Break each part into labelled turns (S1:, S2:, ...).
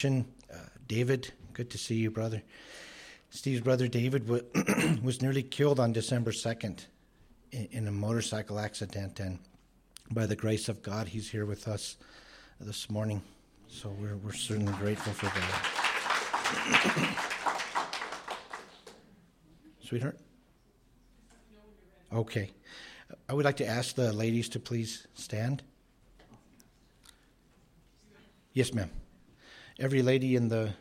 S1: David, good to see you, brother. Steve's brother David was nearly killed on December 2nd in a motorcycle accident, and by the grace of God, he's here with us this morning. So we're certainly grateful for that. Sweetheart? Okay. I would like to ask the ladies to please stand. Yes, ma'am. Every lady in the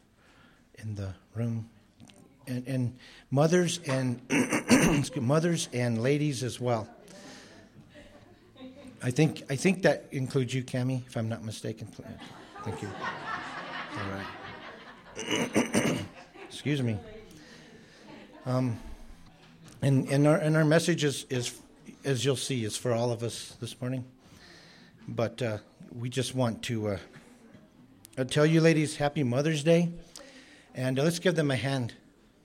S1: room, and mothers and mothers and ladies as well. I think that includes you, Cammie, if I'm not mistaken. Thank you. All right. Excuse me. And our message is, as you'll see, is for all of us this morning. But we just want to tell you, ladies, Happy Mother's Day, and let's give them a hand.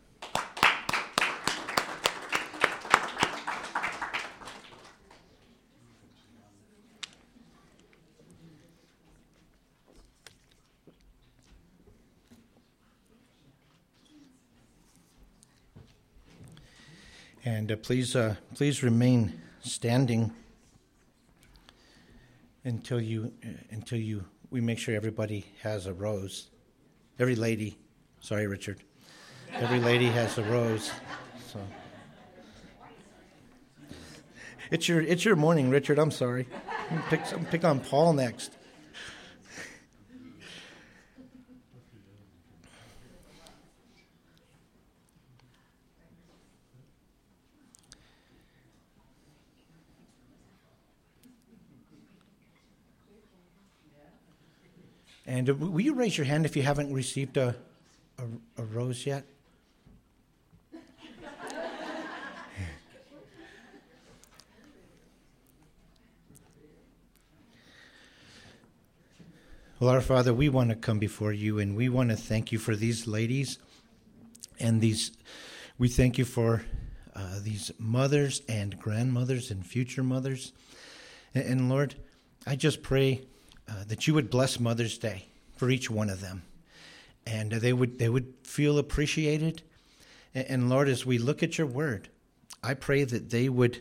S1: And please remain standing until we make sure everybody has a rose. Every lady, sorry, Richard. Every lady has a rose. So it's your morning, Richard. I'm sorry. I'm pick on Paul next. And will you raise your hand if you haven't received a rose yet? Well, our Father, we want to come before you, and we want to thank you for these ladies, and we thank you for these mothers and grandmothers and future mothers. And Lord, I just pray that you would bless Mother's Day for each one of them, and they would feel appreciated. And Lord, as we look at your word, I pray that they would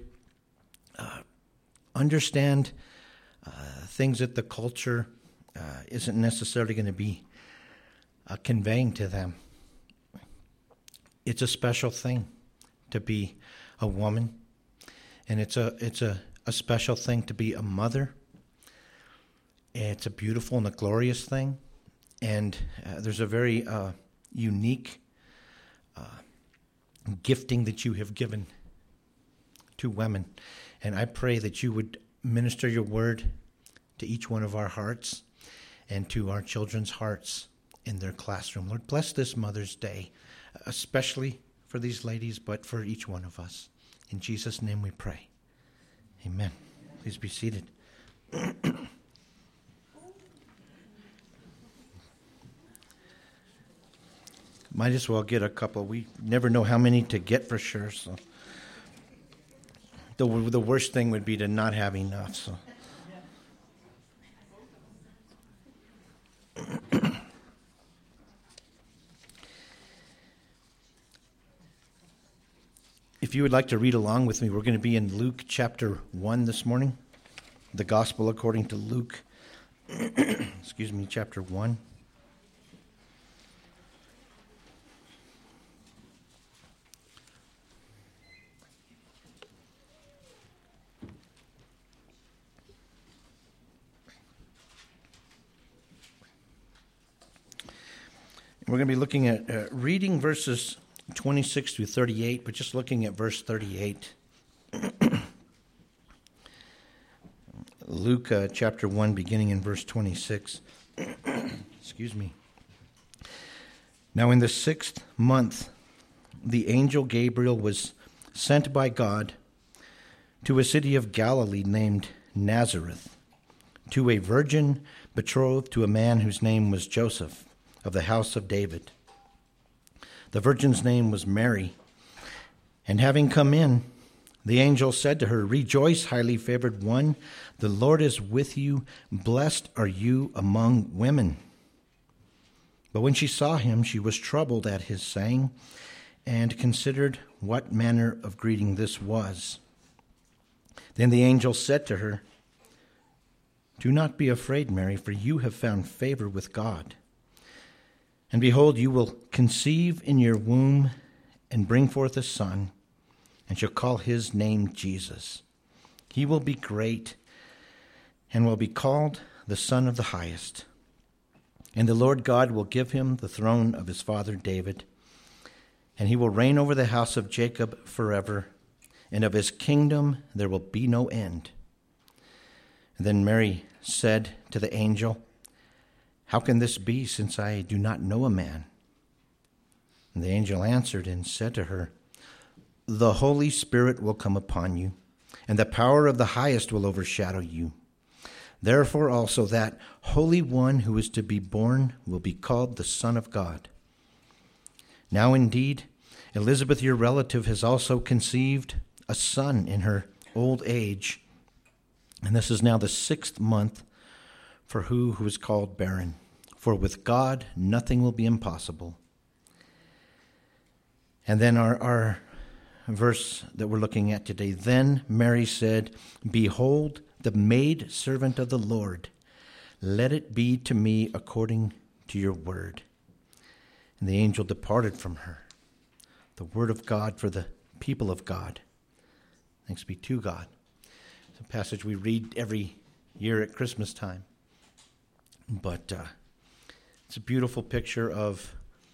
S1: understand things that the culture isn't necessarily going to be conveying to them. It's a special thing to be a woman, and it's a special thing to be a mother. It's a beautiful and a glorious thing, and there's a very unique gifting that you have given to women. And I pray that you would minister your word to each one of our hearts and to our children's hearts in their classroom. Lord, bless this Mother's Day, especially for these ladies, but for each one of us. In Jesus' name we pray. Amen. Please be seated. Might as well get a couple. We never know how many to get for sure. So the worst thing would be to not have enough. So if you would like to read along with me, we're going to be in Luke chapter 1 this morning. The Gospel according to Luke, chapter 1. We're going to be looking at reading verses 26 through 38, but just looking at verse 38. Luke chapter 1, beginning in verse 26. Excuse me. Now in the 6th month, the angel Gabriel was sent by God to a city of Galilee named Nazareth, to a virgin betrothed to a man whose name was Joseph, of the house of David. The virgin's name was Mary. And having come in, the angel said to her, "Rejoice, highly favored one, the Lord is with you. Blessed are you among women." But when she saw him, she was troubled at his saying, and considered what manner of greeting this was. Then the angel said to her, "Do not be afraid, Mary, for you have found favor with God. And behold, you will conceive in your womb and bring forth a son, and shall call his name Jesus. He will be great and will be called the Son of the Highest. And the Lord God will give him the throne of his father David, and he will reign over the house of Jacob forever, and of his kingdom there will be no end." And then Mary said to the angel, "How can this be, since I do not know a man?" And the angel answered and said to her, "The Holy Spirit will come upon you, and the power of the Highest will overshadow you. Therefore also that Holy One who is to be born will be called the Son of God. Now indeed, Elizabeth, your relative, has also conceived a son in her old age, and this is now the 6th month for who is called barren. For with God nothing will be impossible." And then our verse that we're looking at today. Then Mary said, "Behold, the maid servant of the Lord, let it be to me according to your word." And the angel departed from her. The word of God for the people of God. Thanks be to God. It's a passage we read every year at Christmas time. But it's a beautiful picture of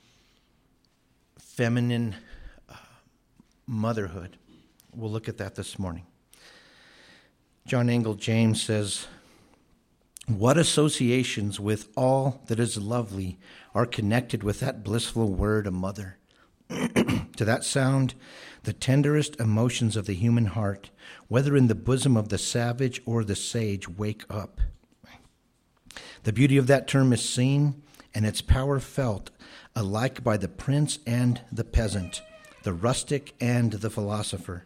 S1: feminine motherhood. We'll look at that this morning. John Angell James says, "What associations with all that is lovely are connected with that blissful word, a mother? To that sound, the tenderest emotions of the human heart, whether in the bosom of the savage or the sage, wake up. The beauty of that term is seen, and its power felt, alike by the prince and the peasant, the rustic and the philosopher.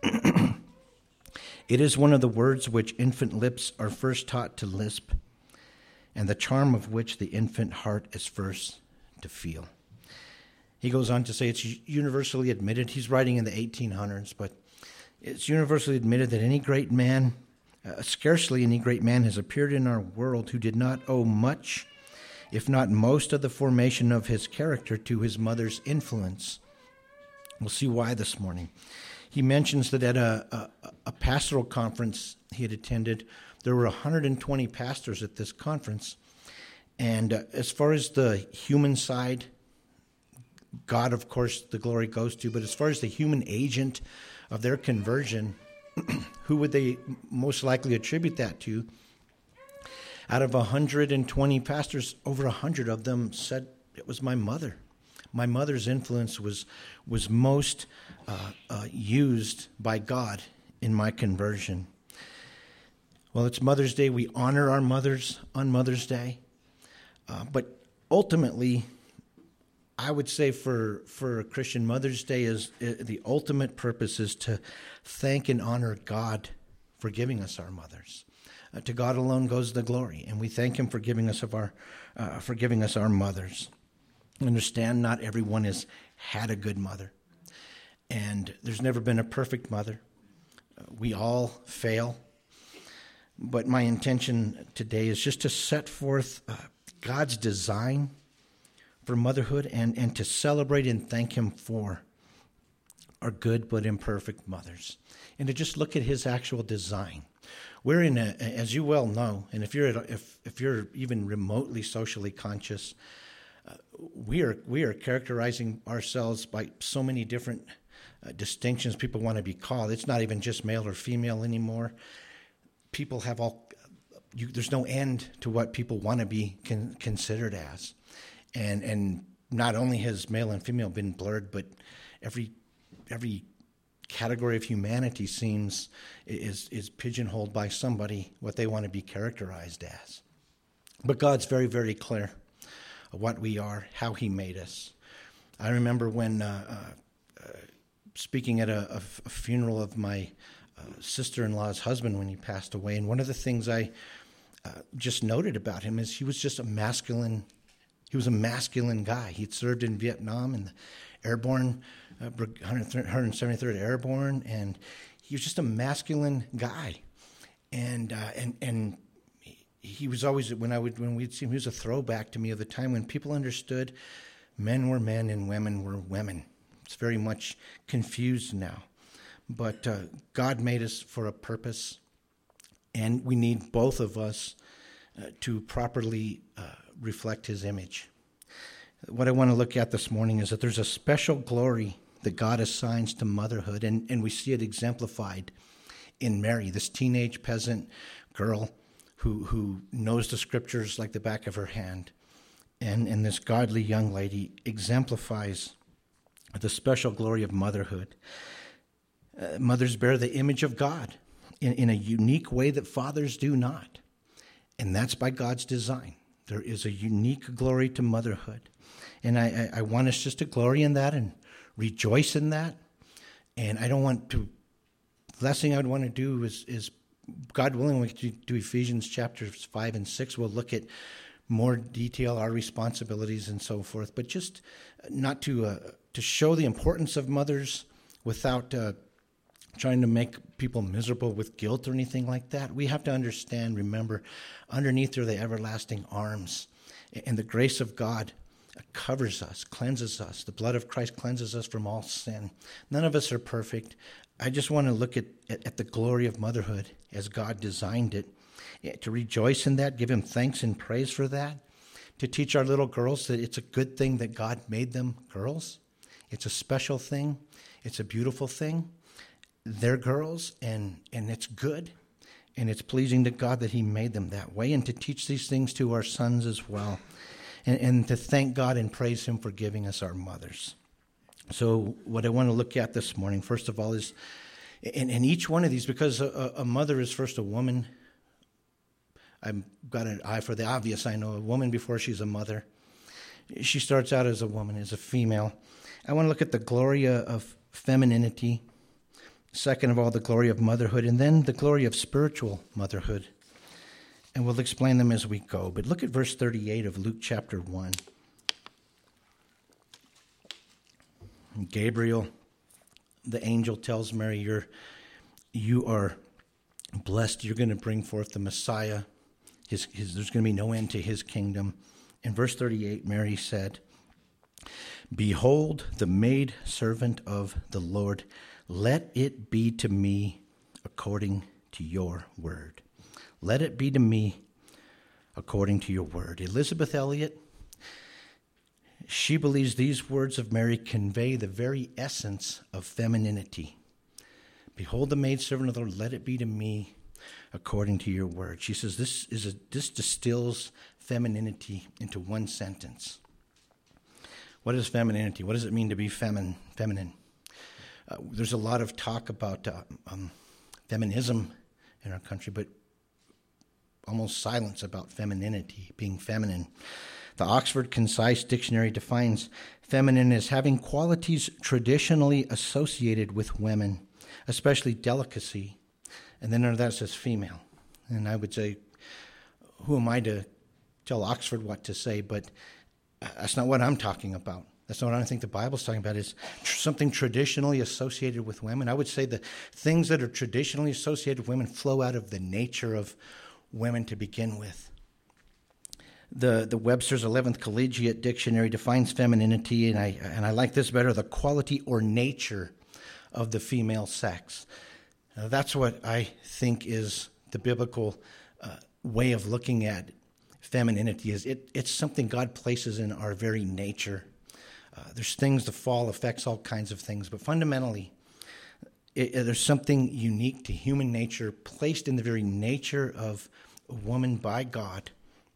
S1: It is one of the words which infant lips are first taught to lisp, and the charm of which the infant heart is first to feel." He goes on to say it's universally admitted, he's writing in the 1800s, but it's universally admitted that any great man, scarcely any great man has appeared in our world who did not owe much, if not most, of the formation of his character to his mother's influence. We'll see why this morning. He mentions that at a pastoral conference he had attended, there were 120 pastors at this conference. And as far as the human side, God, of course, the glory goes to. But as far as the human agent of their conversion, who would they most likely attribute that to? Out of 120 pastors, over 100 of them said it was my mother. My mother's influence was most used by God in my conversion. Well, it's Mother's Day. We honor our mothers on Mother's Day. But ultimately, I would say for a Christian, Mother's Day is the ultimate purpose is to thank and honor God for giving us our mothers. To God alone goes the glory, and we thank Him for giving us our mothers. Understand, not everyone has had a good mother, and there's never been a perfect mother. We all fail, but my intention today is just to set forth God's design for motherhood and to celebrate and thank Him for our good but imperfect mothers, and to just look at His actual design. We're in as you well know, and if you're even remotely socially conscious, we are characterizing ourselves by so many different distinctions people want to be called. It's not even just male or female anymore. People have there's no end to what people want to be considered as. And not only has male and female been blurred, but every category of humanity seems is pigeonholed by somebody what they want to be characterized as. But God's very, very clear of what we are, how He made us. I remember when speaking at a funeral of my sister-in-law's husband when he passed away, and one of the things I just noted about him is he was just a masculine He was a masculine guy. He'd served in Vietnam in the airborne, 173rd Airborne, and he was just a masculine guy. And he was always, when we'd see him, he was a throwback to me of the time when people understood men were men and women were women. It's very much confused now. But God made us for a purpose, and we need both of us to properly reflect his image. What I want to look at this morning is that there's a special glory that God assigns to motherhood, and we see it exemplified in Mary, this teenage peasant girl who knows the scriptures like the back of her hand. And this godly young lady exemplifies the special glory of motherhood. Mothers bear the image of God in a unique way that fathers do not. And that's by God's design. There is a unique glory to motherhood. And I want us just to glory in that and rejoice in that. And I don't want to, the last thing I'd want to do is God willing, we can do Ephesians chapters 5 and 6. We'll look at more detail, our responsibilities and so forth. But just not to show the importance of mothers without trying to make people miserable with guilt or anything like that. We have to understand, remember, underneath are the everlasting arms. And the grace of God covers us, cleanses us. The blood of Christ cleanses us from all sin. None of us are perfect. I just want to look at the glory of motherhood as God designed it, to rejoice in that, give him thanks and praise for that, to teach our little girls that it's a good thing that God made them girls. It's a special thing. It's a beautiful thing. They're girls, and it's good, and it's pleasing to God that he made them that way, and to teach these things to our sons as well, and to thank God and praise him for giving us our mothers. So what I want to look at this morning, first of all, is in each one of these, because a mother is first a woman. I've got an eye for the obvious. I know a woman before she's a mother. She starts out as a woman, as a female. I want to look at the glory of femininity. Second of all, the glory of motherhood, and then the glory of spiritual motherhood. And we'll explain them as we go. But look at verse 38 of Luke chapter 1. Gabriel, the angel, tells Mary, you are blessed. You're going to bring forth the Messiah. There's going to be no end to his kingdom. In verse 38, Mary said, "Behold, the maid servant of the Lord. Let it be to me according to your word." Let it be to me according to your word. Elizabeth Elliot, she believes these words of Mary convey the very essence of femininity. Behold the maidservant of the Lord, let it be to me according to your word. She says this distills femininity into one sentence. What is femininity? What does it mean to be feminine? There's a lot of talk about feminism in our country, but almost silence about femininity, being feminine. The Oxford Concise Dictionary defines feminine as having qualities traditionally associated with women, especially delicacy. And then under that it says female. And I would say, who am I to tell Oxford what to say? But that's not what I'm talking about. That's not what I think the Bible's talking about, is something traditionally associated with women. I would say the things that are traditionally associated with women flow out of the nature of women to begin with. The Webster's 11th Collegiate Dictionary defines femininity, and I like this better, the quality or nature of the female sex. That's what I think is the biblical way of looking at femininity. Is it's something God places in our very nature. There's things, the fall affects all kinds of things, but fundamentally, there's something unique to human nature placed in the very nature of a woman by God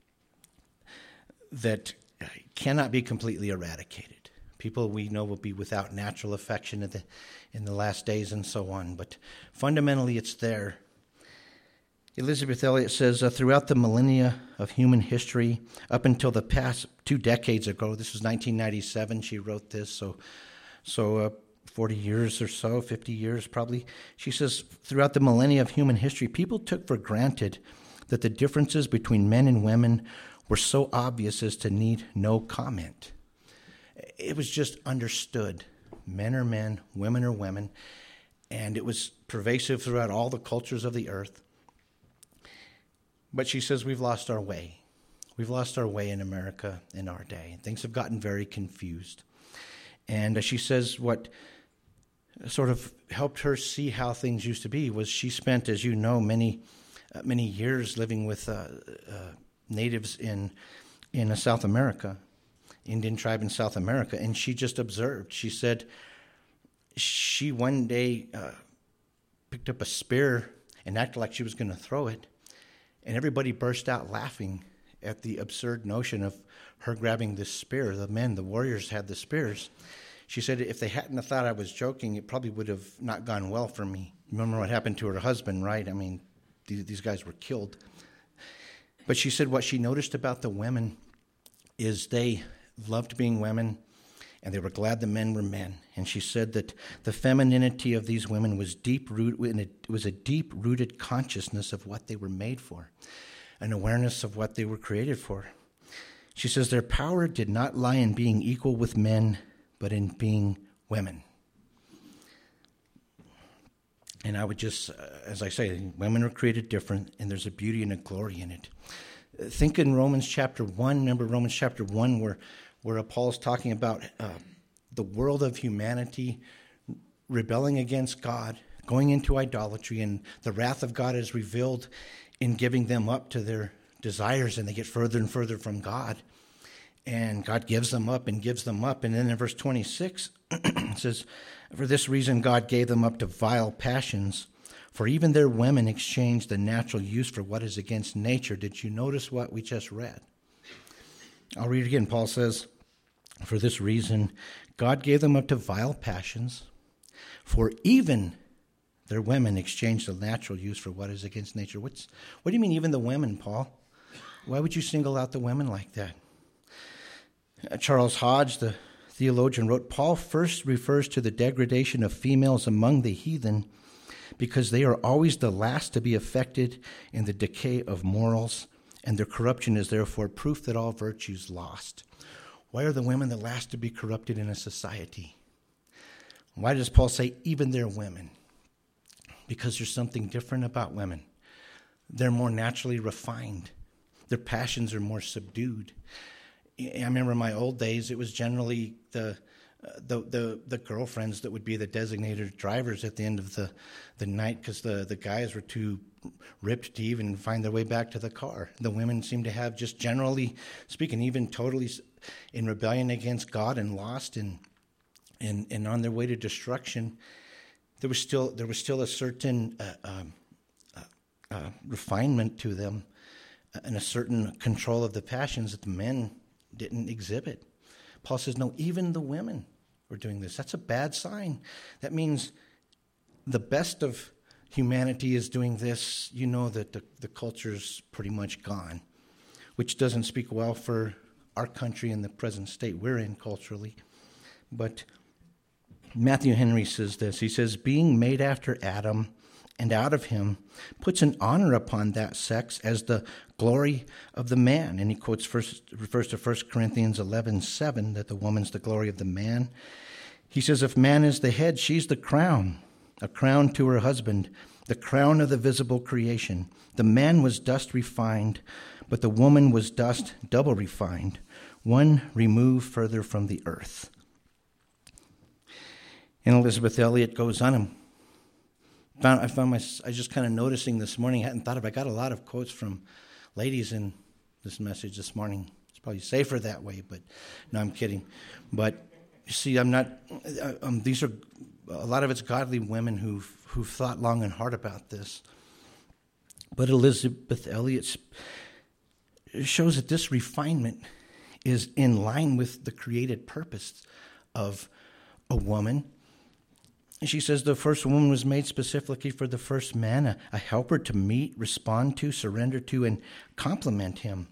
S1: that cannot be completely eradicated. People we know will be without natural affection in the last days and so on, but fundamentally it's there. Elizabeth Elliot says, throughout the millennia of human history, up until the past 2 decades ago, this was 1997, she wrote this, so 40 years or so, 50 years probably. She says, throughout the millennia of human history, people took for granted that the differences between men and women were so obvious as to need no comment. It was just understood. Men are men, women are women, and it was pervasive throughout all the cultures of the earth. But she says we've lost our way. We've lost our way in America in our day. Things have gotten very confused. And she says what sort of helped her see how things used to be was she spent, as you know, many years living with natives in South America, Indian tribe in South America, and she just observed. She said she one day picked up a spear and acted like she was going to throw it, and everybody burst out laughing at the absurd notion of her grabbing this spear. The men, the warriors, had the spears. She said if they hadn't have thought I was joking, it probably would have not gone well for me. Remember what happened to her husband, right? I mean, these guys were killed. But she said what she noticed about the women is they loved being women, and they were glad the men were men. And she said that the femininity of these women was a deep-rooted consciousness of what they were made for, an awareness of what they were created for. She says their power did not lie in being equal with men, but in being women. And I would just, as I say, women are created different, and there's a beauty and a glory in it. Think in Romans chapter 1. Remember Romans chapter 1 where Paul's talking about the world of humanity rebelling against God, going into idolatry, and the wrath of God is revealed in giving them up to their desires, and they get further and further from God. And God gives them up and gives them up. And then in verse 26, it says, for this reason God gave them up to vile passions, for even their women exchanged the natural use for what is against nature. Did you notice what we just read? I'll read it again. Paul says, for this reason God gave them up to vile passions, for even their women exchanged the natural use for what is against nature. What do you mean even the women, Paul? Why would you single out the women like that? Charles Hodge, the theologian, wrote, Paul first refers to the degradation of females among the heathen because they are always the last to be affected in the decay of morals, and their corruption is therefore proof that all virtue is lost. Why are the women the last to be corrupted in a society? Why does Paul say even they're women? Because there's something different about women. They're more naturally refined. Their passions are more subdued. I remember in my old days, it was generally the girlfriends that would be the designated drivers at the end of the night because the guys were too ripped to even find their way back to the car. The women seemed to have, just generally speaking, even totally in rebellion against God and lost and on their way to destruction. There was still a certain refinement to them and a certain control of the passions that the men didn't exhibit. Paul says, no, even the women were doing this. That's a bad sign. That means the best of humanity is doing this. You know that the culture's pretty much gone, which doesn't speak well for our country and the present state we're in culturally. But Matthew Henry says this. He says, being made after Adam and out of him puts an honor upon that sex as the glory of the man. And he refers to 1 Corinthians 11:7, that the woman's the glory of the man. He says, if man is the head, she's the crown, a crown to her husband, the crown of the visible creation. The man was dust refined, but the woman was dust double refined, one removed further from the earth. And Elizabeth Elliot goes on. I was just kind of noticing this morning, I hadn't thought of it. I got a lot of quotes from ladies in this message this morning. It's probably safer that way, but no, I'm kidding. But you see, I'm not, these are, a lot of it's godly women who've thought long and hard about this. But Elizabeth Elliot shows that this refinement is in line with the created purpose of a woman. She says the first woman was made specifically for the first man, a helper to meet, respond to, surrender to, and complement him.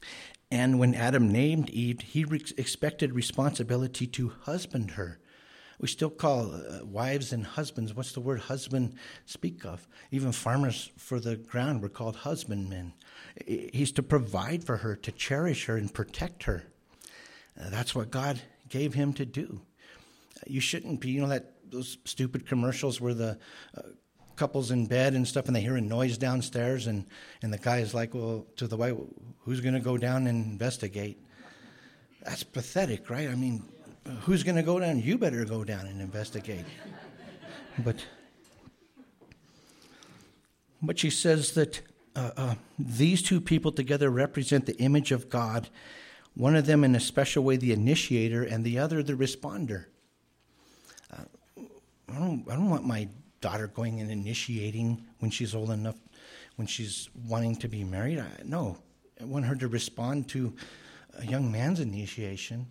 S1: And when Adam named Eve, he expected responsibility to husband her, We still call wives and husbands. What's the word husband speak of? Even farmers for the ground were called husbandmen. He's to provide for her, to cherish her and protect her. That's what God gave him to do. You shouldn't be, those stupid commercials where the couple's in bed and stuff and they hear a noise downstairs and the guy is like, well, to the wife, who's going to go down and investigate? That's pathetic, right? I mean, who's going to go down? You better go down and investigate. But she says that these two people together represent the image of God, one of them in a special way the initiator and the other the responder. I don't want my daughter going and initiating when she's old enough, when she's wanting to be married. No, I want her to respond to a young man's initiation.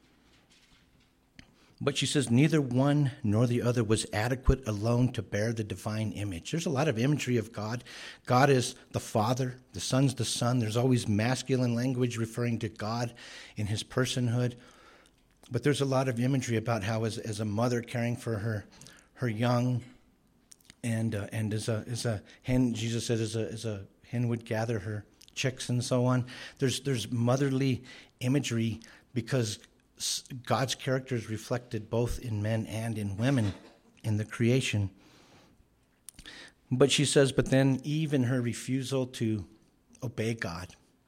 S1: But she says neither one nor the other was adequate alone to bear the divine image. There's a lot of imagery of God. God is the Father. The Son's the Son. There's always masculine language referring to God in his personhood. But there's a lot of imagery about how as a mother caring for her young, and as a hen, Jesus said, as a hen would gather her chicks and so on. There's motherly imagery because God's character is reflected both in men and in women in the creation. But she says, but then Eve in her refusal to obey God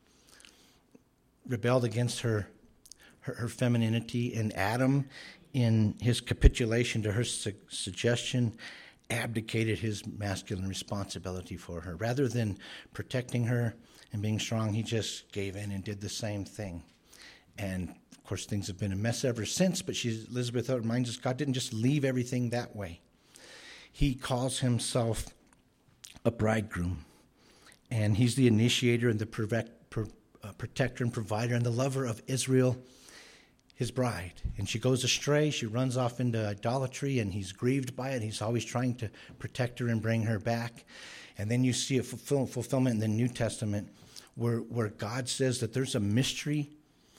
S1: rebelled against her femininity, and Adam in his capitulation to her suggestion abdicated his masculine responsibility for her. Rather than protecting her and being strong, he just gave in and did the same thing. And of course, things have been a mess ever since, but Elizabeth reminds us God didn't just leave everything that way. He calls himself a bridegroom, and he's the initiator and the protector and provider and the lover of Israel, his bride. And she goes astray, she runs off into idolatry, and he's grieved by it. He's always trying to protect her and bring her back. And then you see a fulfillment in the New Testament where God says that there's a mystery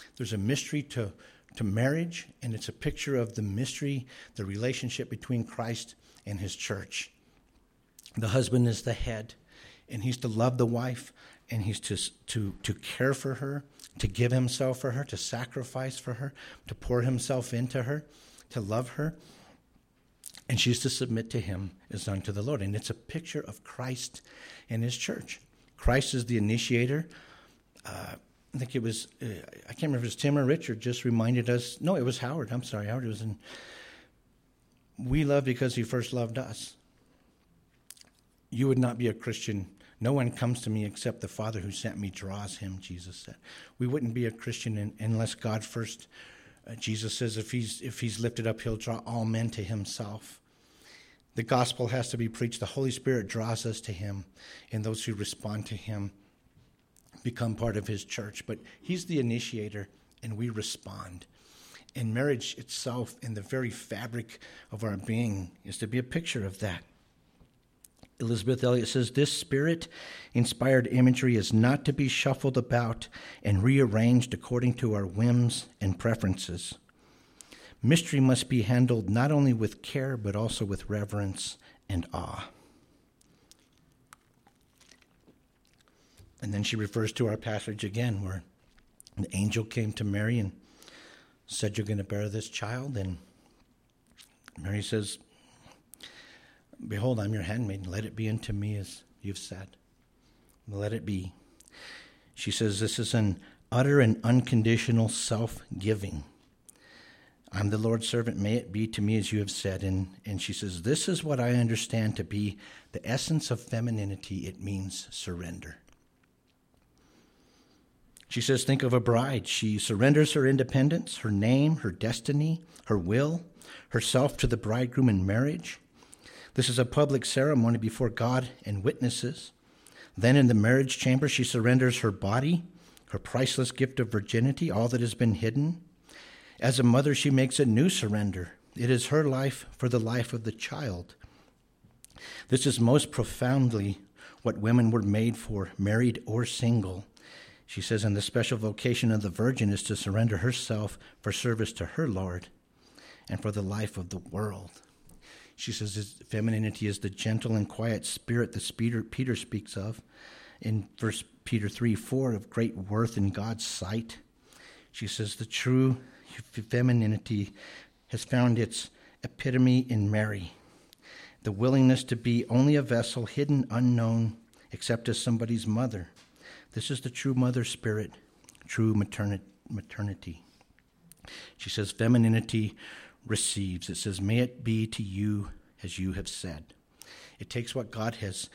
S1: to marriage, and it's a picture of the mystery, the relationship between Christ and his church. The husband is the head, and he's to love the wife, and he's to care for her, to give himself for her, to sacrifice for her, to pour himself into her, to love her. And she's to submit to him as unto the Lord. And it's a picture of Christ and his church. Christ is the initiator. I think it was, I can't remember if it was Tim or Richard just reminded us. No, it was Howard. I'm sorry, Howard. It was in, we love because he first loved us. You would not be a Christian. No one comes to me except the Father who sent me draws him, Jesus said. We wouldn't be a Christian unless God first, Jesus says, if he's lifted up, he'll draw all men to himself. The gospel has to be preached. The Holy Spirit draws us to him, and those who respond to him become part of his church. But he's the initiator, and we respond. And marriage itself, in the very fabric of our being, is to be a picture of that. Elizabeth Elliot says, this spirit-inspired imagery is not to be shuffled about and rearranged according to our whims and preferences. Mystery must be handled not only with care, but also with reverence and awe. And then she refers to our passage again, where the angel came to Mary and said, you're going to bear this child. And Mary says, behold, I'm your handmaid. Let it be unto me as you've said. Let it be. She says, this is an utter and unconditional self-giving. I'm the Lord's servant. May it be to me as you have said. And she says, this is what I understand to be the essence of femininity. It means surrender. She says, think of a bride. She surrenders her independence, her name, her destiny, her will, herself to the bridegroom in marriage. This is a public ceremony before God and witnesses. Then in the marriage chamber, she surrenders her body, her priceless gift of virginity, all that has been hidden. As a mother, she makes a new surrender. It is her life for the life of the child. This is most profoundly what women were made for, married or single. She says, and the special vocation of the virgin is to surrender herself for service to her Lord. and for the life of the world. She says femininity is the gentle and quiet spirit that Peter speaks of in 1 Peter 3:4, of great worth in God's sight. She says the true femininity has found its epitome in Mary, the willingness to be only a vessel, hidden, unknown, except as somebody's mother. This is the true mother spirit, true maternity. She says femininity receives. It says, may it be to you as you have said. It takes what God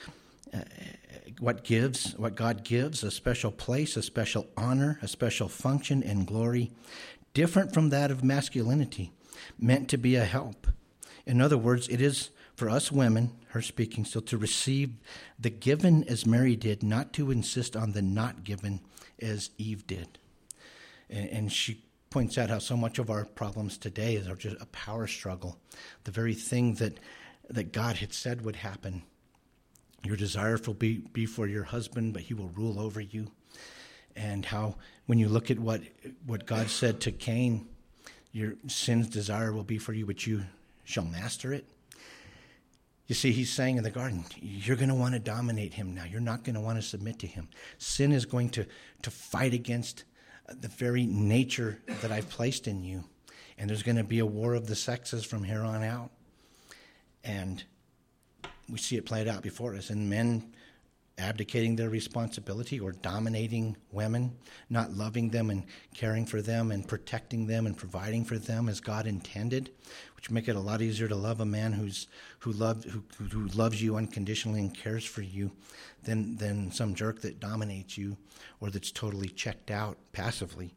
S1: gives, a special place, a special honor, a special function and glory, different from that of masculinity, meant to be a help. In other words, it is for us women, her speaking still, to receive the given as Mary did, not to insist on the not given as Eve did. And she points out how so much of our problems today are just a power struggle. The very thing that God had said would happen. Your desire will be for your husband, but he will rule over you. And how when you look at what God said to Cain, your sin's desire will be for you, but you shall master it. You see, he's saying in the garden, you're going to want to dominate him now. You're not going to want to submit to him. Sin is going to fight against the very nature that I've placed in you. And there's going to be a war of the sexes from here on out. And we see it played out before us. And men abdicating their responsibility or dominating women, not loving them and caring for them and protecting them and providing for them as God intended, which make it a lot easier to love a man who loves you unconditionally and cares for you than some jerk that dominates you or that's totally checked out passively.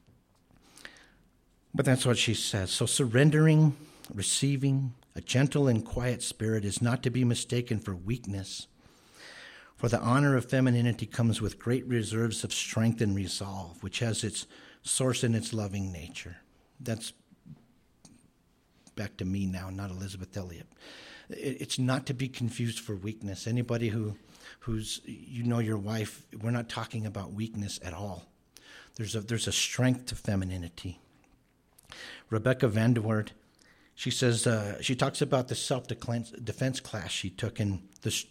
S1: But that's what she says. So surrendering, receiving a gentle and quiet spirit is not to be mistaken for weakness. For the honor of femininity comes with great reserves of strength and resolve, which has its source in its loving nature. That's back to me now, not Elizabeth Elliot. It's not to be confused for weakness. Anybody who's your wife, we're not talking about weakness at all. There's a strength to femininity. Rebecca Vanderwoord, she says, she talks about the self-defense class she took in the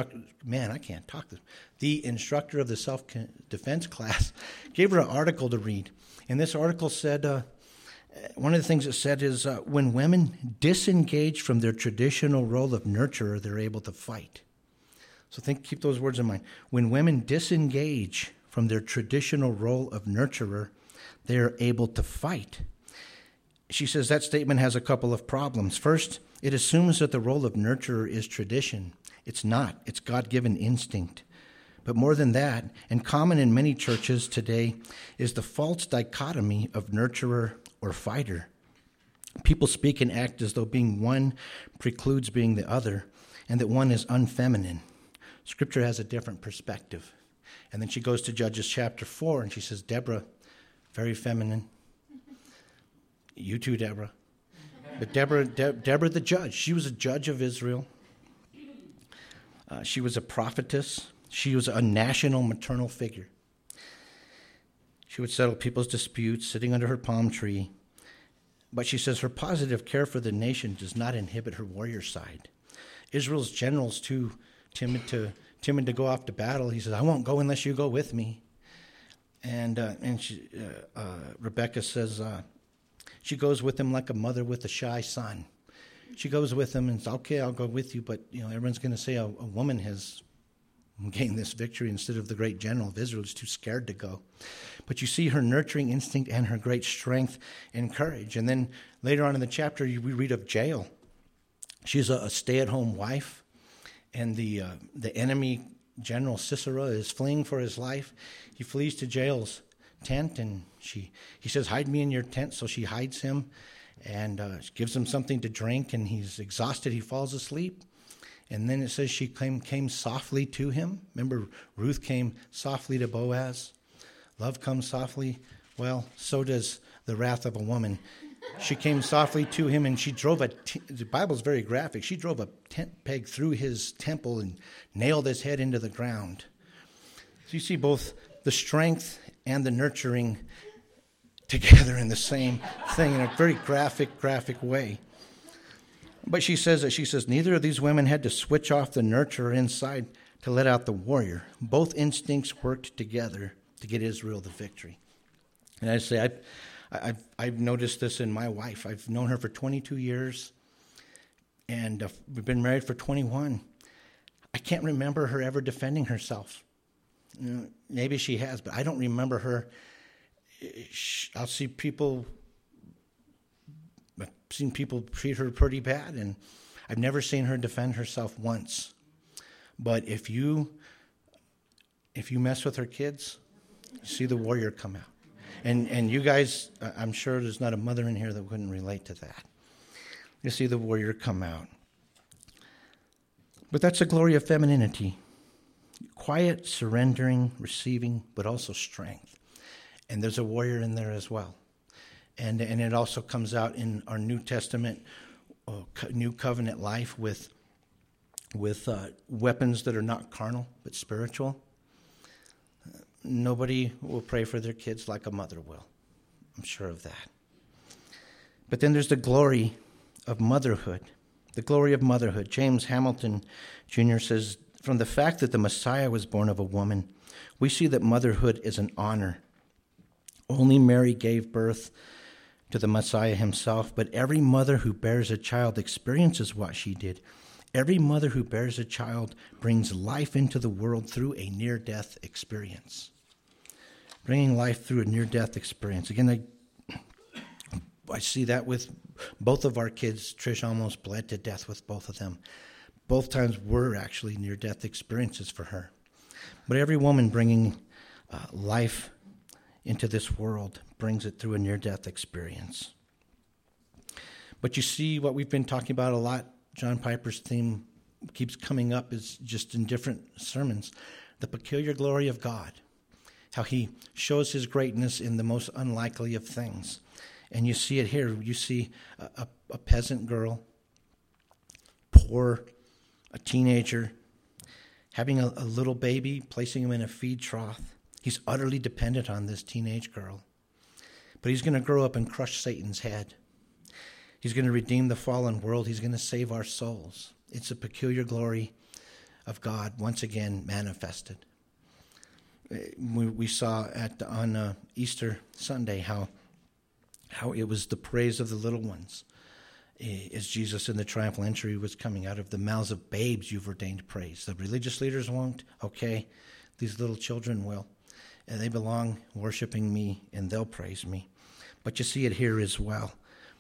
S1: The instructor of the self-defense class gave her an article to read. And this article said, one of the things it said is, when women disengage from their traditional role of nurturer, they're able to fight. So keep those words in mind. When women disengage from their traditional role of nurturer, they are able to fight. She says that statement has a couple of problems. First, it assumes that the role of nurturer is tradition. It's not. It's God-given instinct. But more than that, and common in many churches today, is the false dichotomy of nurturer or fighter. People speak and act as though being one precludes being the other, and that one is unfeminine. Scripture has a different perspective. And then she goes to Judges chapter 4, and she says, Deborah, very feminine. You too, Deborah. But Deborah the judge, she was a judge of Israel. She was a prophetess. She was a national maternal figure. She would settle people's disputes sitting under her palm tree. But she says her positive care for the nation does not inhibit her warrior side. Israel's general's too timid to go off to battle. He says, I won't go unless you go with me. And Rebecca says, she goes with him like a mother with a shy son. She goes with him and says, okay, I'll go with you, but everyone's going to say a woman has gained this victory instead of the great general of Israel who's too scared to go. But you see her nurturing instinct and her great strength and courage. And then later on in the chapter, we read of Jael. She's a stay-at-home wife, and the enemy general Sisera is fleeing for his life. He flees to Jael's tent, and he says, hide me in your tent. So she hides him and gives him something to drink, and he's exhausted. He falls asleep. And then it says she came softly to him. Remember, Ruth came softly to Boaz. Love comes softly. Well, so does the wrath of a woman. She came softly to him, and she drove the Bible's very graphic. She drove a tent peg through his temple and nailed his head into the ground. So you see both the strength and the nurturing together in the same thing in a very graphic way. But she says, neither of these women had to switch off the nurturer inside to let out the warrior. Both instincts worked together to get Israel the victory. And I say, I've noticed this in my wife. I've known her for 22 years, and we've been married for 21. I can't remember her ever defending herself. Maybe she has, but I don't remember her. I've seen people treat her pretty bad, and I've never seen her defend herself once. But if you mess with her kids, you see the warrior come out. And you guys, I'm sure there's not a mother in here that wouldn't relate to that. You see the warrior come out. But that's the glory of femininity. Quiet, surrendering, receiving, but also strength. And there's a warrior in there as well. And it also comes out in our New Testament, New Covenant life with weapons that are not carnal but spiritual. Nobody will pray for their kids like a mother will. I'm sure of that. But then there's the glory of motherhood. The glory of motherhood. James Hamilton Jr. says, from the fact that the Messiah was born of a woman, we see that motherhood is an honor. Only Mary gave birth to the Messiah himself, but every mother who bears a child experiences what she did. Every mother who bears a child brings life into the world through a near-death experience. Bringing life through a near-death experience. Again, I see that with both of our kids. Trish almost bled to death with both of them. Both times were actually near-death experiences for her. But every woman bringing life into this world brings it through a near-death experience. But you see what we've been talking about a lot. John Piper's theme keeps coming up is just in different sermons. The peculiar glory of God. How he shows his greatness in the most unlikely of things. And you see it here. You see a peasant girl, poor, a teenager, having a little baby, placing him in a feed trough. He's utterly dependent on this teenage girl. But he's going to grow up and crush Satan's head. He's going to redeem the fallen world. He's going to save our souls. It's a peculiar glory of God once again manifested. We saw on Easter Sunday how it was the praise of the little ones. As Jesus in the triumphal entry was coming out of the mouths of babes, you've ordained praise. The religious leaders won't. Okay, these little children will. And they belong worshiping me, and they'll praise me. But you see it here as well.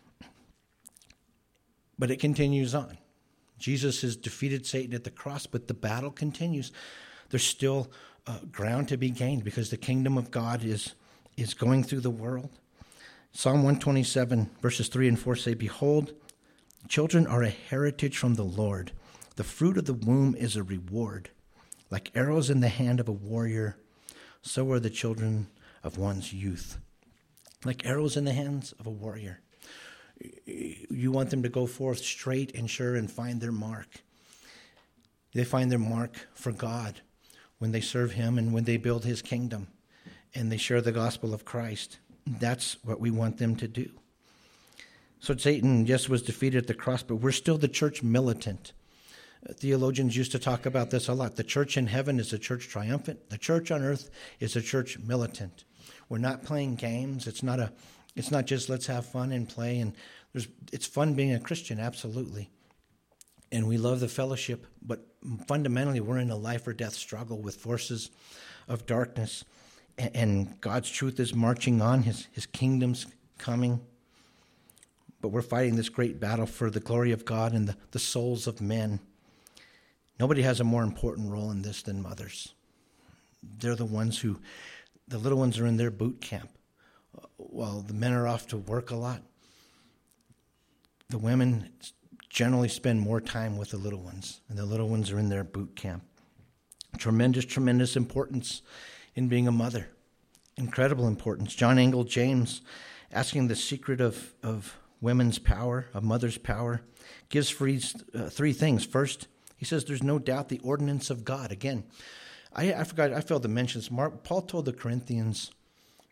S1: But it continues on. Jesus has defeated Satan at the cross, but the battle continues. There's still ground to be gained because the kingdom of God is going through the world. Psalm 127, verses 3 and 4 say, behold, children are a heritage from the Lord. The fruit of the womb is a reward. Like arrows in the hand of a warrior, so are the children of one's youth. Like arrows in the hands of a warrior. You want them to go forth straight and sure and find their mark. They find their mark for God when they serve him and when they build his kingdom and they share the gospel of Christ. That's what we want them to do. So Satan, yes, was defeated at the cross, but we're still the church militant. Theologians used to talk about this a lot. The church in heaven is a church triumphant. The church on earth is a church militant. We're not playing games. It's not just let's have fun and play. And it's fun being a Christian, absolutely. And we love the fellowship, but fundamentally we're in a life or death struggle with forces of darkness. And God's truth is marching on. His kingdom's coming. But we're fighting this great battle for the glory of God and the souls of men. Nobody has a more important role in this than mothers. They're the ones the little ones are in their boot camp. While the men are off to work a lot, the women generally spend more time with the little ones, and the little ones are in their boot camp. Tremendous, tremendous importance in being a mother. Incredible importance. John Angell James, asking the secret of women's power, of mother's power, gives three things. First, he says there's no doubt the ordinance of God. Again, I failed to mention this. Paul told the Corinthians,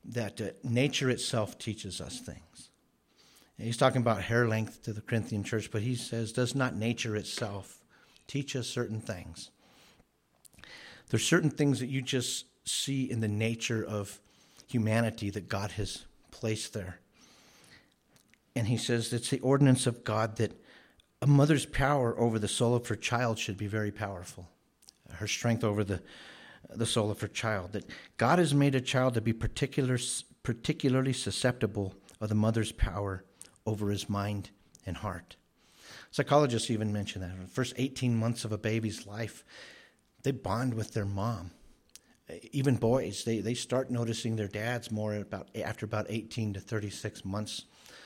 S1: that nature itself teaches us things. He's talking about hair length to the Corinthian church, but he says, does not nature itself teach us certain things? There's certain things that you just see in the nature of humanity that God has placed there. And he says it's the ordinance of God that a mother's power over the soul of her child should be very powerful. Her strength over the soul of her child. That God has made a child to be particularly susceptible of the mother's power over his mind and heart. Psychologists even mention that. In the first 18 months of a baby's life, they bond with their mom. Even boys, they start noticing their dads more after about 18 to 36 months.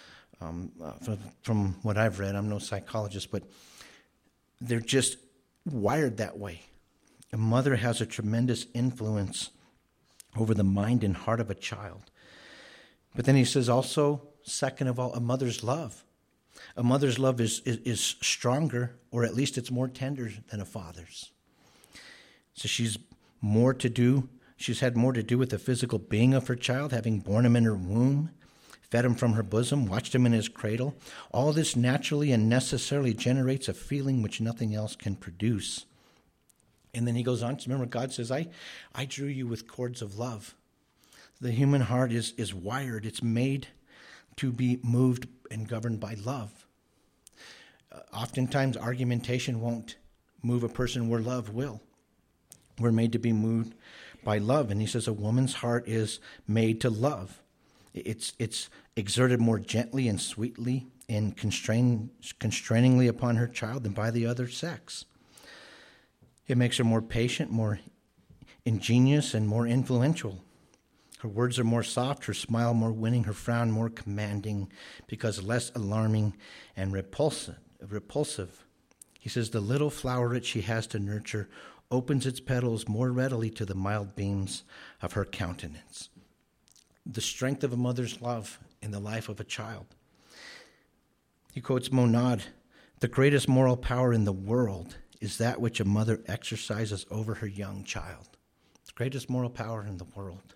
S1: From what I've read, I'm no psychologist, but they're just wired that way. A mother has a tremendous influence over the mind and heart of a child. But then he says also, second of all, a mother's love. A mother's love is stronger, or at least it's more tender than a father's. So she's had more to do with the physical being of her child, having borne him in her womb, fed him from her bosom, watched him in his cradle. All this naturally and necessarily generates a feeling which nothing else can produce. And then he goes on to remember, God says, I drew you with cords of love. The human heart is wired. It's made to be moved and governed by love. Oftentimes, argumentation won't move a person where love will. We're made to be moved by love. And he says a woman's heart is made to love. It's exerted more gently and sweetly and constrainingly upon her child than by the other sex. It makes her more patient, more ingenious, and more influential. Her words are more soft, her smile more winning, her frown more commanding, because less alarming and repulsive. He says the little floweret she has to nurture opens its petals more readily to the mild beams of her countenance. The strength of a mother's love in the life of a child. He quotes Monod, the greatest moral power in the world is that which a mother exercises over her young child. The greatest moral power in the world.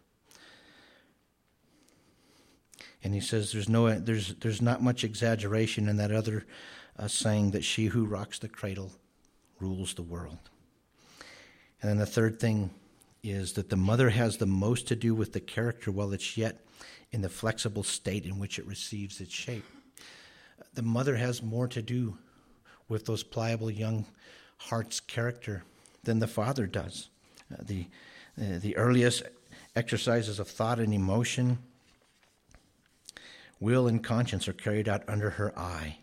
S1: And he says there's not much exaggeration in that other saying that she who rocks the cradle rules the world. And then the third thing is that the mother has the most to do with the character while it's yet in the flexible state in which it receives its shape. The mother has more to do with those pliable young heart's character than the father does. The earliest exercises of thought and emotion, will and conscience are carried out under her eye.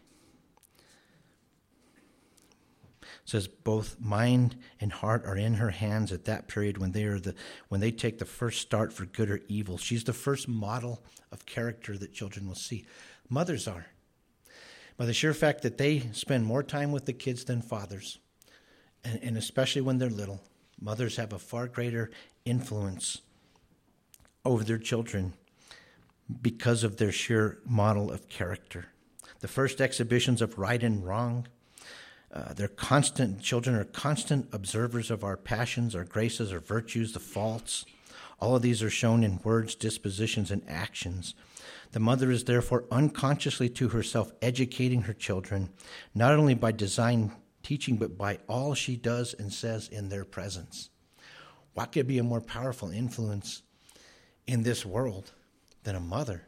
S1: It says both mind and heart are in her hands at that period when they take the first start for good or evil. She's the first model of character that children will see. Mothers are. By the sheer fact that they spend more time with the kids than fathers, and especially when they're little, mothers have a far greater influence over their children because of their sheer model of character. The first exhibitions of right and wrong, children are constant observers of our passions, our graces, our virtues, the faults. All of these are shown in words, dispositions, and actions. The mother is therefore unconsciously to herself educating her children, not only by design teaching, but by all she does and says in their presence. What could be a more powerful influence in this world than a mother?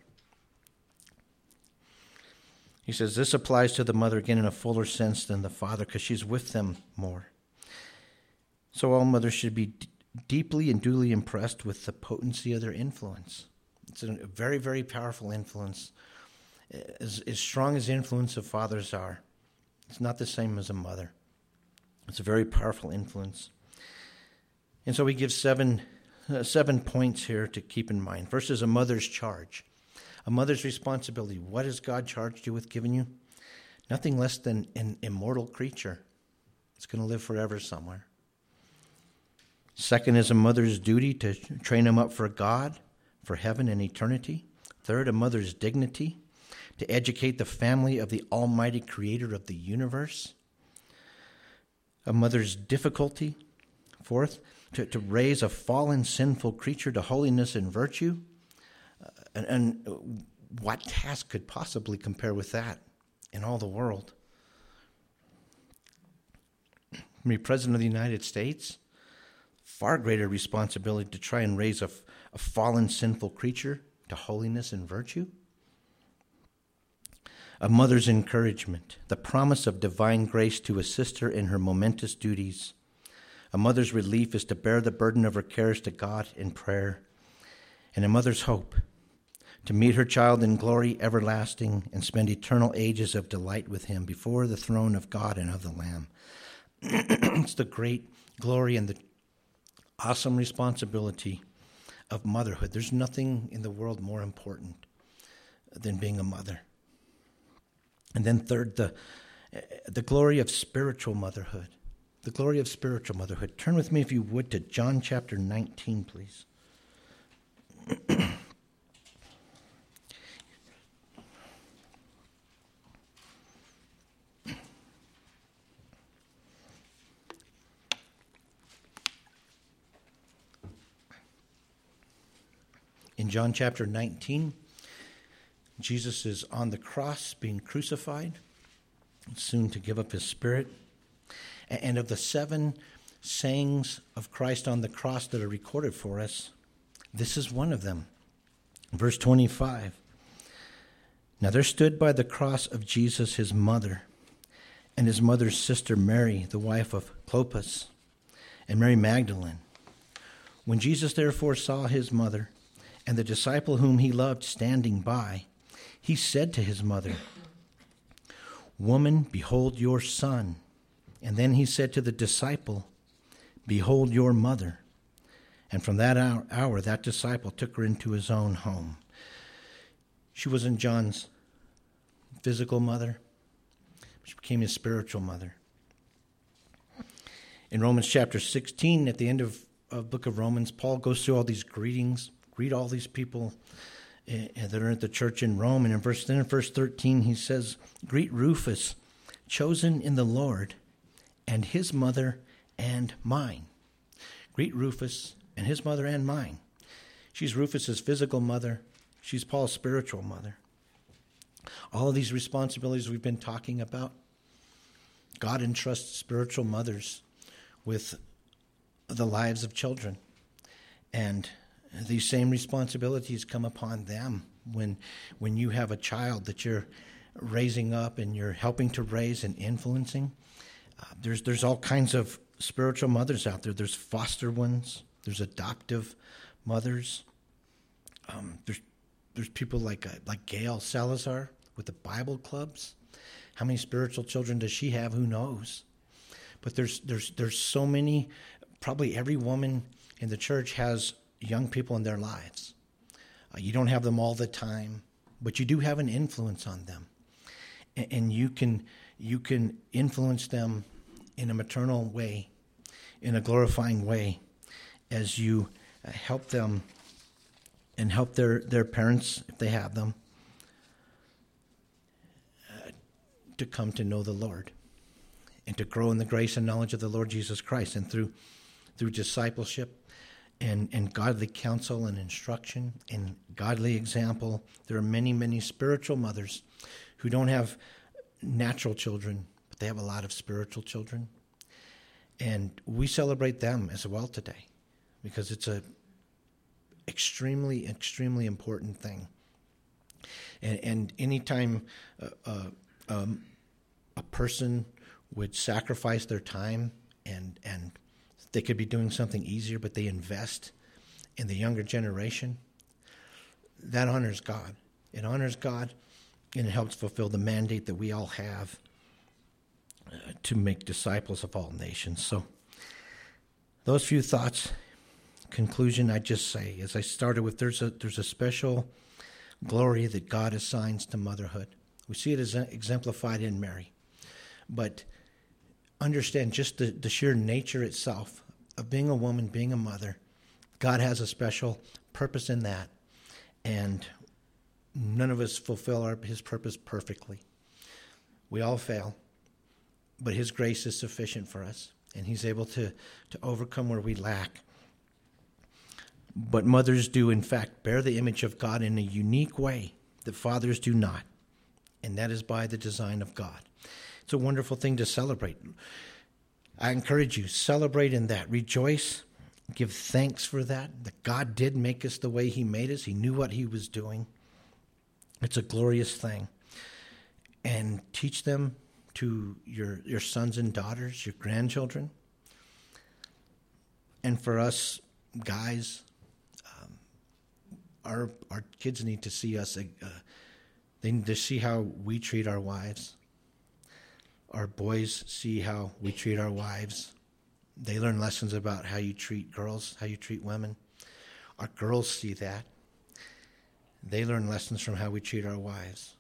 S1: He says this applies to the mother again in a fuller sense than the father because she's with them more. So all mothers should be deeply and duly impressed with the potency of their influence. It's a very, very powerful influence. As strong as the influence of fathers are, it's not the same as a mother. It's a very powerful influence. And so we give seven points here to keep in mind. First is a mother's charge. A mother's responsibility. What has God charged you with giving you? Nothing less than an immortal creature. It's going to live forever somewhere. Second is a mother's duty to train him up for God, for heaven and eternity. Third, a mother's dignity to educate the family of the Almighty Creator of the universe. A mother's difficulty. Fourth, to raise a fallen, sinful creature to holiness and virtue. And what task could possibly compare with that in all the world? Be President of the United States, far greater responsibility to try and raise a fallen, sinful creature to holiness and virtue. A mother's encouragement, the promise of divine grace to assist her in her momentous duties. A mother's relief is to bear the burden of her cares to God in prayer. And a mother's hope, to meet her child in glory everlasting and spend eternal ages of delight with him before the throne of God and of the Lamb. It's the great glory and the awesome responsibility of motherhood. There's nothing in the world more important than being a mother. And then third, the glory of spiritual motherhood. The glory of spiritual motherhood. Turn with me, if you would, to John chapter 19, please. In John chapter 19, Jesus is on the cross being crucified, soon to give up his spirit. And of the 7 sayings of Christ on the cross that are recorded for us, this is one of them. Verse 25. Now there stood by the cross of Jesus his mother, and his mother's sister Mary, the wife of Clopas, and Mary Magdalene. When Jesus therefore saw his mother, and the disciple whom he loved standing by, he said to his mother, Woman, behold your son. And then he said to the disciple, Behold your mother. And from that hour, that disciple took her into his own home. She wasn't John's physical mother. She became his spiritual mother. In Romans chapter 16, at the end of book of Romans, Paul goes through all these greetings. Greet all these people that are at the church in Rome. And in verse 13, he says, Greet Rufus, chosen in the Lord, and his mother and mine. Greet Rufus and his mother and mine. She's Rufus's physical mother. She's Paul's spiritual mother. All of these responsibilities we've been talking about, God entrusts spiritual mothers with the lives of children. And these same responsibilities come upon them when you have a child that you're raising up and you're helping to raise and influencing. There's all kinds of spiritual mothers out there. There's foster ones. There's adoptive mothers. There's people like Gail Salazar with the Bible clubs. How many spiritual children does she have? Who knows? But there's so many. Probably every woman in the church has young people in their lives. You don't have them all the time, but you do have an influence on them, and you can influence them in a maternal way, in a glorifying way, as you help them and help their parents, if they have them, to come to know the Lord and to grow in the grace and knowledge of the Lord Jesus Christ. And through discipleship and godly counsel and instruction and godly example, there are many, many spiritual mothers who don't have natural children, but they have a lot of spiritual children. And we celebrate them as well today because it's a extremely, extremely important thing. And anytime a person would sacrifice their time and they could be doing something easier, but they invest in the younger generation, that honors God. It honors God, and it helps fulfill the mandate that we all have to make disciples of all nations. So those few thoughts. Conclusion, I just say, as I started with, there's a special glory that God assigns to motherhood. We see it as exemplified in Mary. But understand just the sheer nature itself of being a woman, being a mother. God has a special purpose in that. And none of us fulfill his purpose perfectly. We all fail. But his grace is sufficient for us. And he's able to overcome where we lack. But mothers do, in fact, bear the image of God in a unique way that fathers do not. And that is by the design of God. It's a wonderful thing to celebrate. I encourage you, celebrate in that. Rejoice. Give thanks for that God did make us the way he made us. He knew what he was doing. It's a glorious thing. And teach them to your sons and daughters, your grandchildren. And for us guys, our kids need to see us. They need to see how we treat our wives. Our boys see how we treat our wives. They learn lessons about how you treat girls, how you treat women. Our girls see that. They learn lessons from how we treat our wives.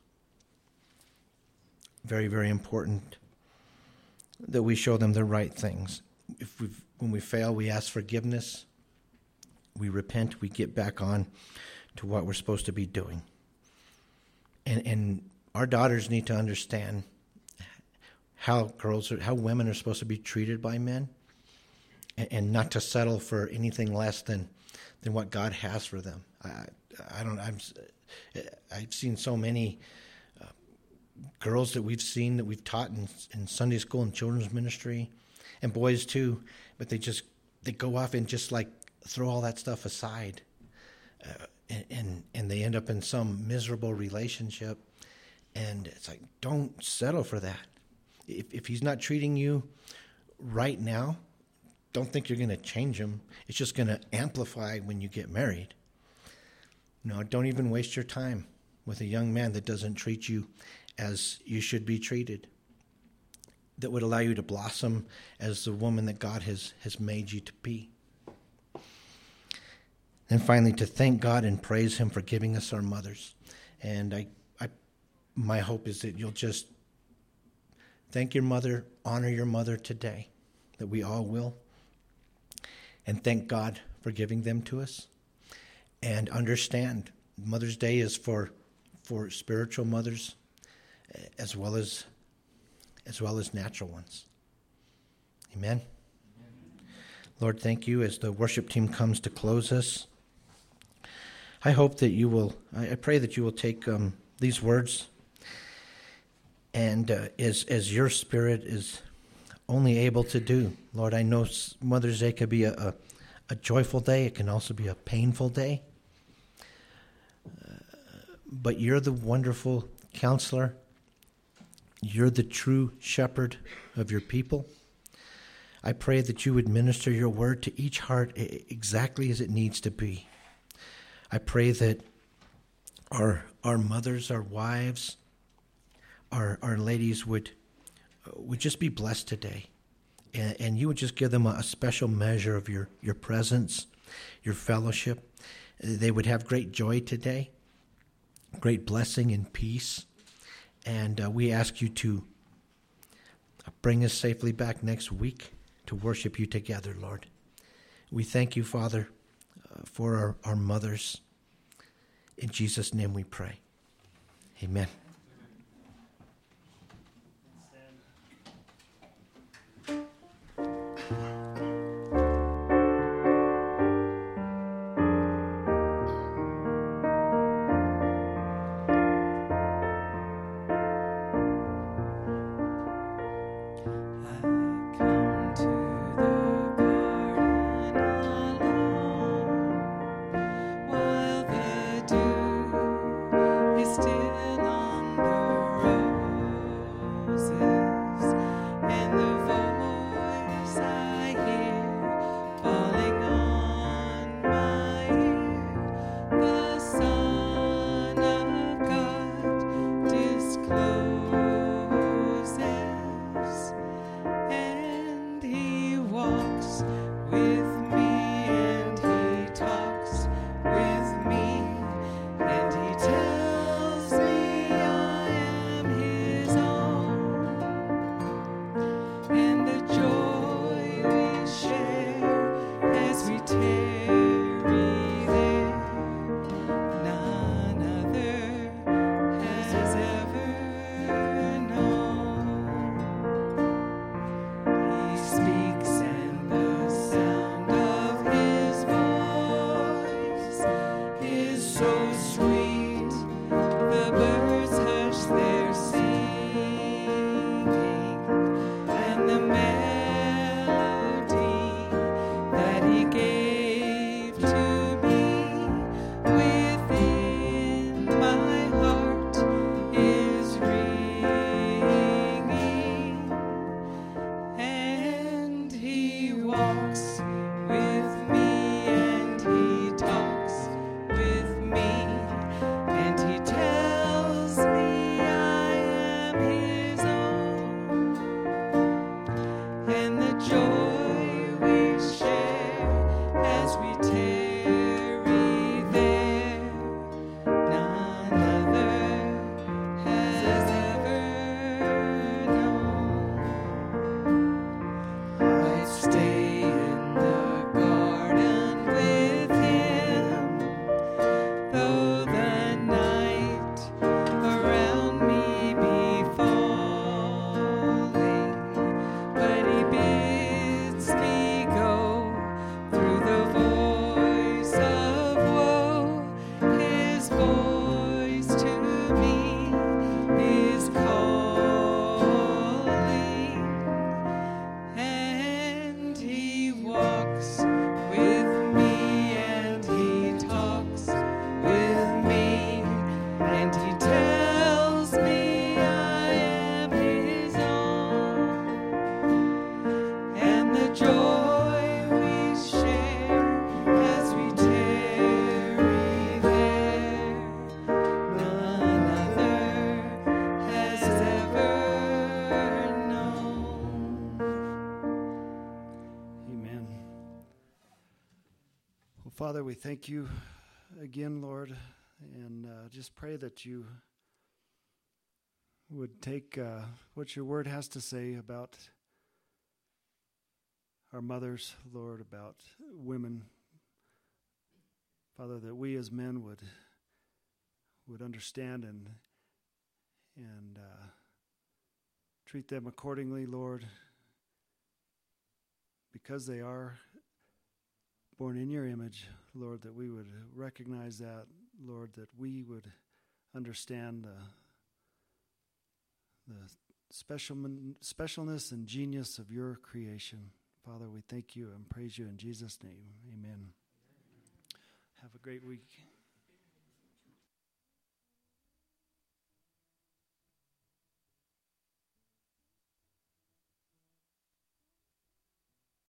S1: Very, very important that we show them the right things. When we fail, we ask forgiveness. We repent. We get back on to what we're supposed to be doing. And our daughters need to understand how women are supposed to be treated by men, and not to settle for anything less than what God has for them. I've seen so many girls that we've taught in Sunday school and children's ministry, and boys too, but they go off and just like throw all that stuff aside, and they end up in some miserable relationship. And it's like, don't settle for that. If he's not treating you right now, don't think you're going to change him. It's just going to amplify when you get married. No, don't even waste your time with a young man that doesn't treat you as you should be treated, that would allow you to blossom as the woman that God has made you to be. And finally, to thank God and praise him for giving us our mothers. And my hope is that you'll just thank your mother, honor your mother today, that we all will, and thank God for giving them to us. And understand Mother's Day is for spiritual mothers as well as natural ones. Amen. Lord, thank you as the worship team comes to close us. I hope that you will, I pray that you will take these words, and as your Spirit is only able to do. Lord, I know Mother's Day could be a joyful day. It can also be a painful day. But you're the wonderful counselor. You're the true shepherd of your people. I pray that you would minister your word to each heart exactly as it needs to be. I pray that our mothers, our wives, our ladies would just be blessed today. And you would just give them a special measure of your presence, your fellowship. They would have great joy today, great blessing and peace. And we ask you to bring us safely back next week to worship you together, Lord. We thank you, Father, for our mothers. In Jesus' name we pray. Amen.
S2: Still on Father, we thank you again, Lord, and just pray that you would take what your word has to say about our mothers, Lord, about women. Father, that we as men would understand and treat them accordingly, Lord, because they are born in your image, Lord, that we would recognize that, Lord, that we would understand the specialness and genius of your creation. Father, we thank you and praise you in Jesus' name. Amen. Have a great week.